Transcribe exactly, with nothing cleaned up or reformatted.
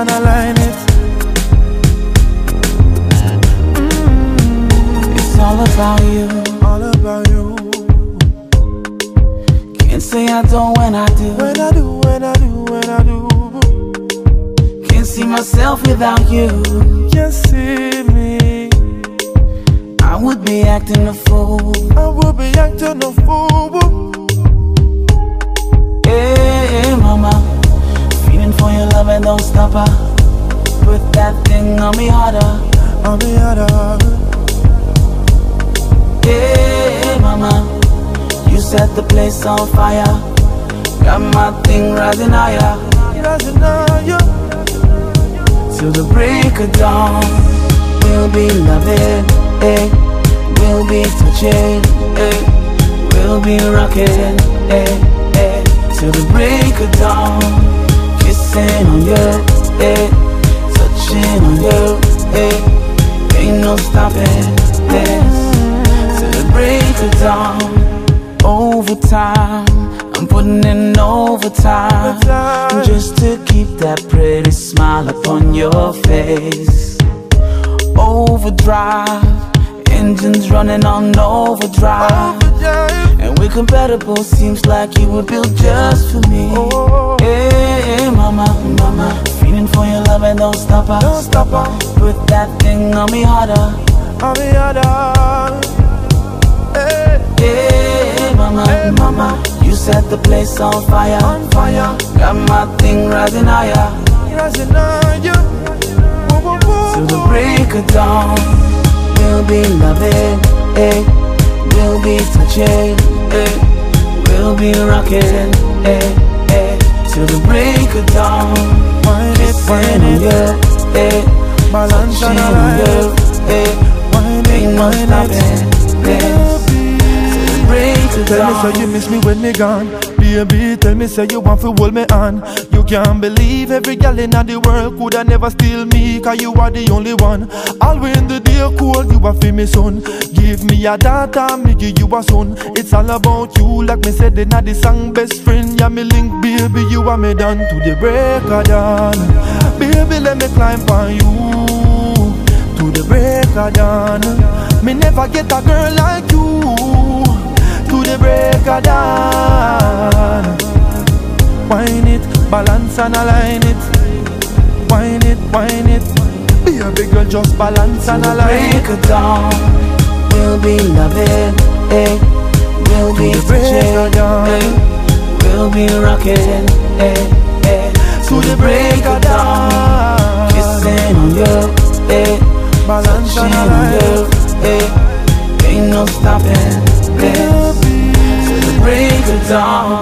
and align it. Mm-hmm. It's all about you, all about you. Can't say I don't when I do. When I do, when I do, when I do. Can't see myself without you. Can't see me. I would be acting a fool. I would be acting a fool. Hey, hey, mama, feeling for your love and don't stop her. Put that thing on me harder, on me harder. Hey, hey, mama, you set the place on fire. Got my thing rising higher, rising higher. Till the break of dawn, we'll be loving, eh? We'll be touching, eh? We'll be rocking, eh? Eh? Till the break of dawn, kissing on you, eh? Touching on you, eh? Ain't no stopping this. Till the break of dawn, overtime, I'm putting in overtime, just to keep that pretty smile upon your face. Overdrive, engines running on overdrive, and we're compatible, seems like you were built just for me. Hey, hey, mama, mama, feeling for your love and don't stop her. Don't stop her. Put that thing on me harder, on me harder. Hey, hey, mama, hey, mama, you set the place on fire, on fire. Got my thing rising higher, rising higher. Till the break of dawn, we'll be loving, eh? We'll be touching, eh? We'll be rocking, eh? Eh? Till the break of dawn, kissing on you, eh? Touching on you, eh? Ain't no stopping this. Till the break of dawn. Tell me say you miss me when me gone. Baby, tell me say you want to hold me on. You can't believe every girl in the world coulda never steal me, cause you are the only one. Always in the day cold, you are for me son. Give me a daughter, me give you a son. It's all about you, like me said in the song, best friend. Yeah, me link, baby, you are me done to the break of dawn. Baby, let me climb on you to the break of dawn. Me never get a girl like you to the break of dawn. Wine it, balance and align it. Wine it, wine it. Be a big girl, just balance and align it. Break of dawn, we'll be loving, eh? We'll be touching, eh? We'll be rocking, eh? Eh? To the break of dawn, kissing on you, eh? Balance and on align you, eh? Ain't no stopping this. Till the break of dawn.